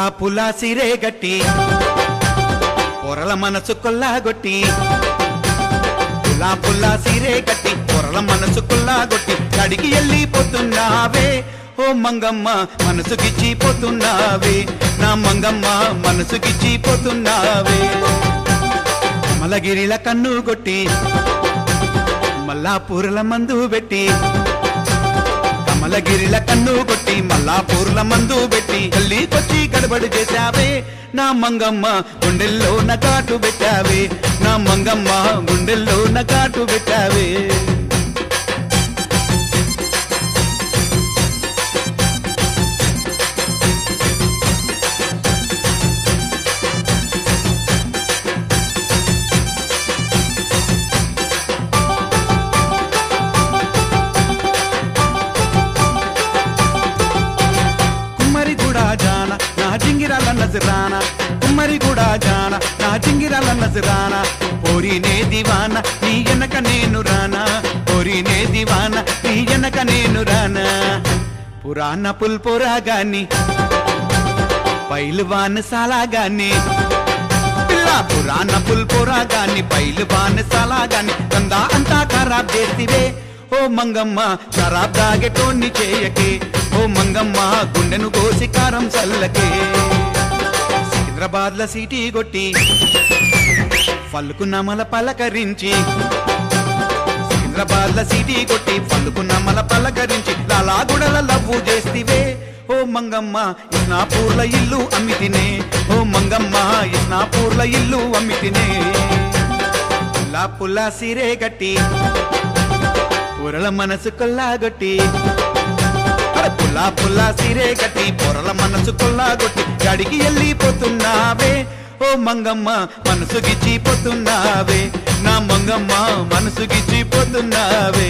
పులా సిరే గట్టి పొరల మనసు కొల్లాగొట్టి పులా సిరే గట్టి పొరల మనసు కొల్లాగొట్టి కడికి వెళ్ళిపోతున్నావే ఓ మంగమ్మ మనసుకిచ్చిపోతున్నావే నా మంగమ్మ మనసుకిచ్చిపోతున్నావే మలగిరిల కన్ను కొట్టి మల్లాపూర్ల మందు పెట్టి కమలగిరిల కన్ను కొట్టి మల్లాపూర్ల మందు పెట్టి గల్లీకొచ్చి గడబడి చేశావే నా మంగమ్మ గుండెల్లో నకాటు పెట్టావే నా మంగమ్మ గుండెల్లో నకాటు పెట్టావే జింగిరాల నజరానా కుమ్మరి కూడా జానా నా జింగిరాల నజరానా పోరినే దివానా నీ ఎనక నేను రానా పోరినే దివానా నీ ఎనక నేను రానా పురాణ పుల్పోరాగాని పైలువాన్ సాలాగాని పిల్ల పురాణ పుల్పోరాగాని పైలువాన్ సాలాగాని కందా అంతా ఖరాబ్ చేసివే ఓ మంగమ్మ షరాబ్ దాగెటోన్ని చేయకే ఓ మంగమ్మ గుండెను కోసి కారం చల్లకే సికింద్రాబాద్ల సీటీ కొట్టి ఫల్కు నమల పలకరించి సికింద్రాబాద్ల సీటీ కొట్టి ఫల్కు నమల పలకరించి లాలాగుడల లవ్వు చేస్తివే ఓ మంగమ్మ ఇస్నాపూర్ల ఇల్లు అమ్మితినే ఓ మంగమ్మ ఇస్నాపూర్ల ఇల్లు అమ్మితినే పులా సిరే గట్టి పొరల మనసు కొల్లాగొట్టి పులా సిరే గట్టి పొరల మనసు కొల్లాగొట్టి గడికి వెళ్ళిపోతున్నావే ఓ మంగమ్మ మనసుకిచ్చిపోతున్నావే నా మంగమ్మ మనసుకిచ్చిపోతున్నావే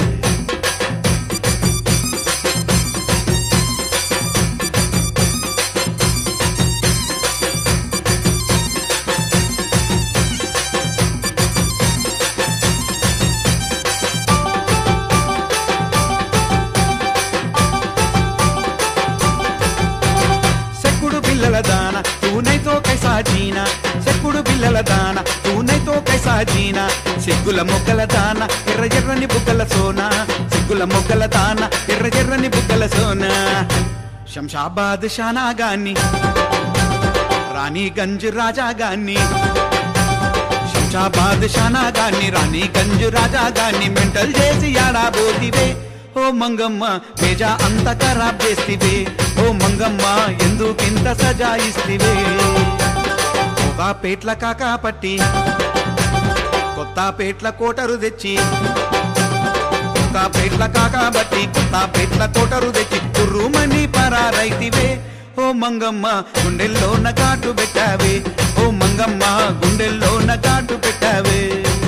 दाना तू नहीं तो कैसा जीना సెక్కుడు బిల్లల దాన तू नहीं तो कैसा जीना సిగ్గుల మొగ్గల దాన ఎర్ర ఎర్రని బుగ్గల సోనా సిగ్గుల మొగ్గల దాన ఎర్ర ఎర్రని బుగ్గల సోనా శంషాబాద్ షానా గాని రాణిగంజ్ రాజా గాని శంషాబాద్ షానా గాని రాణిగంజ్ రాజా గాని మెంటల్ చేసి యాడాబోతివే ఓ మంగమ్మ తేజా అంత ఖరాబ్ చేస్తివే ఓ మంగమ్మ ఎందుకింత సజాయిస్తివే ఒక పేట్ల కాకా పట్టి కొత్త పేట్ల కోటరు తెచ్చి ఒక పేట్ల కాకా బట్టి కొత్త పేట్ల కోటరు తెచ్చి కుర్రుమని పరారైతివే ఓ మంగమ్మ గుండెల్లో నకాటు పెట్టావే ఓ మంగమ్మ గుండెల్లో నకాటు పెట్టావే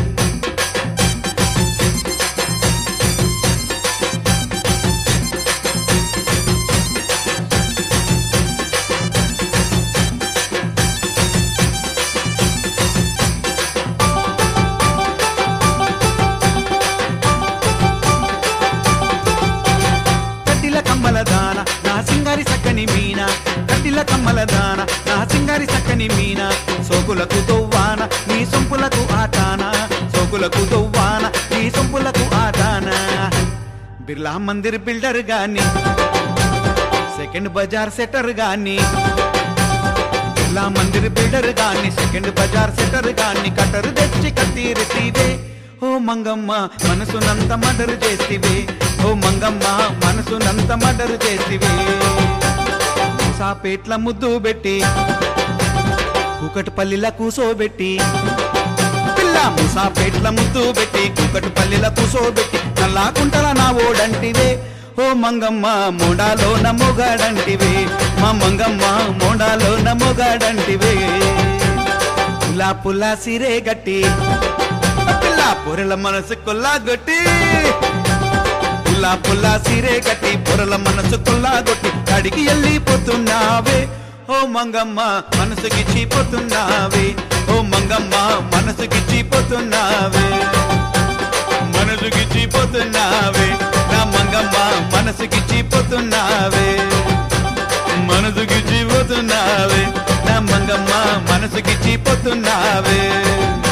సింగారి సక్కని మీనా కట్టిల కమ్మల దాన నా సింగారి సక్కని మీనా సోకులకు తొవ్వాన నీ సొంపులకు ఆటానా సోకులకు తొవ్వాన నీ సొంపులకు ఆటానా బిర్లా మందిర్ బిల్డర్ గాని సెకండ్ బజార్ సెటర్ గాని బిర్లా మందిర్ బిల్డర్ గాని సెకండ్ బజార్ సెటర్ గాని కట్టరు తెచ్చి కట్టిరితివే ఓ మంగమ్మ మనసునంత మర్డర్ చేస్తివే ఓ మంగమ్మ మనసునంత మర్డర్ చేస్తివే మూసాపేట్ల ముద్దు పెట్టి కూకట్పల్లిల కూసోబెట్టి పిల్ల మూసాపేట్ల ముద్దు పెట్టి కూకట్పల్లిల కూసోబెట్టి నల్లాకుంటల నా ఓడంటివే ఓ మంగమ్మ మోడాలోన మొగాడంటివే మా మంగమ్మ మోడాలోన మొగాడంటివే పులా సిరే గట్టి పొరల మనసు కొల్లాగొట్టి పులా సిరే గట్టి పొరల మనసు కొల్లాగొట్టి అడిగి వెళ్ళిపోతున్నావే ఓ మంగమ్మ మనసుకిచ్చిపోతున్నావే ఓ మంగమ్మ మనసుకిచ్చిపోతున్నావే మనసుకిచ్చిపోతున్నావే నా మంగమ్మ మనసుకిచ్చిపోతున్నావే మనసుకిచ్చిపోతున్నావే పోతున్నావే నా మంగమ్మ మనసుకిచ్చి పోతున్నావే